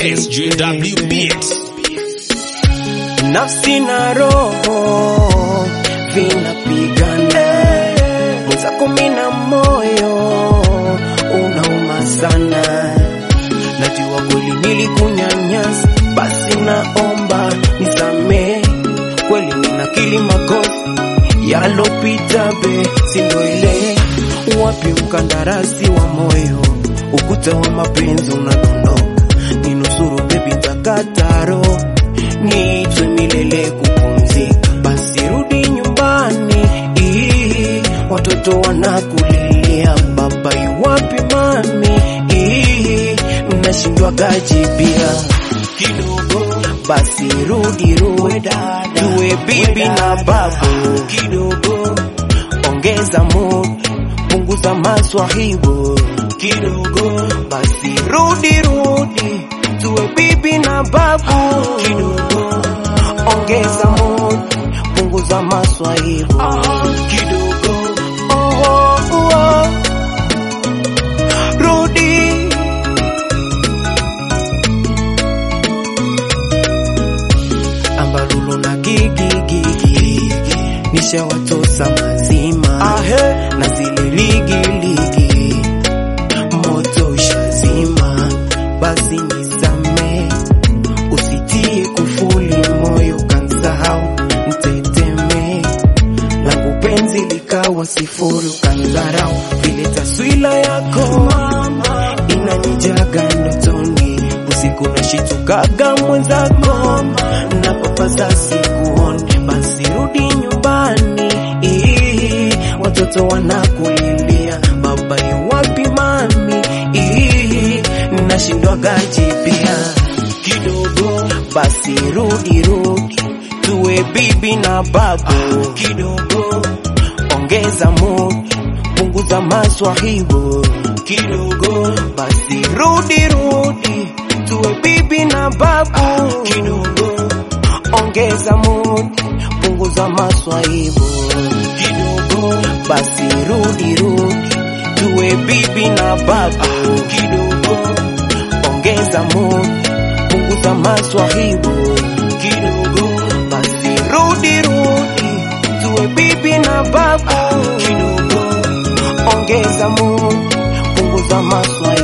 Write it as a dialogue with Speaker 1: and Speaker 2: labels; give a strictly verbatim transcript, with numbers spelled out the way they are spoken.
Speaker 1: S J W Beats.
Speaker 2: Nafsi na roho vinapigana, mwenzako mina moyo unauma sana. Najua kweli nilikunyanyasa, basi naomba nisamehe. Kweli ninakiri makosa yalopita be, sindo ile. Wapi mkandarasi wa moyo, ukuta wa mapenzi unadondoka. Ninusuru baby takataro, niitwe milele kupumzika. Basi rudi nyumbani, ii, watoto wanakulilia. Baba yuwapi mami, ii, nashindwa gajibia kidogo. Basi rudi rudi, tuwe bibi na babu kidogo. Ongeza mood, punguza maswahibu kidogo. Basi rudi rudi, tuwe bibi na babu kidogo. Ongeza mood, punguza maswahibu kidogo. Oh, oh, oh. Rudi ambalulo na gigi gigi, nisha watosa mazima na zile ligi ligi, moto shazima. Basi nisame, usitie kufuli moyo kansahau mteteme. Langu penzi likawa sifuri kanzarau, vile taswila yako mama inanijaga ndotoni. Usiku nashitukaga mwenzako na papasa sikuone. Basi rudi nyumbani, ii, watoto wanakulilia. Baba yuwapi mami, ii, nashindwa gajibia kidogo. Basi rudi rudi, tuwe bibi na babu kidogo. Ongeza mood, punguza maswahibu kidogo. Basi rudi rudi, tuwe bibi na babu kidogo. Ongeza mood, punguza maswahibu kidogo. Basi rudi rudi, tuwe bibi na babu kidogo. Ongeza mood, punguza maswahibu kidogo. Basi rudi rudi, tuwe bibi na babu kidogo. Ongeza mood, punguza maswahibu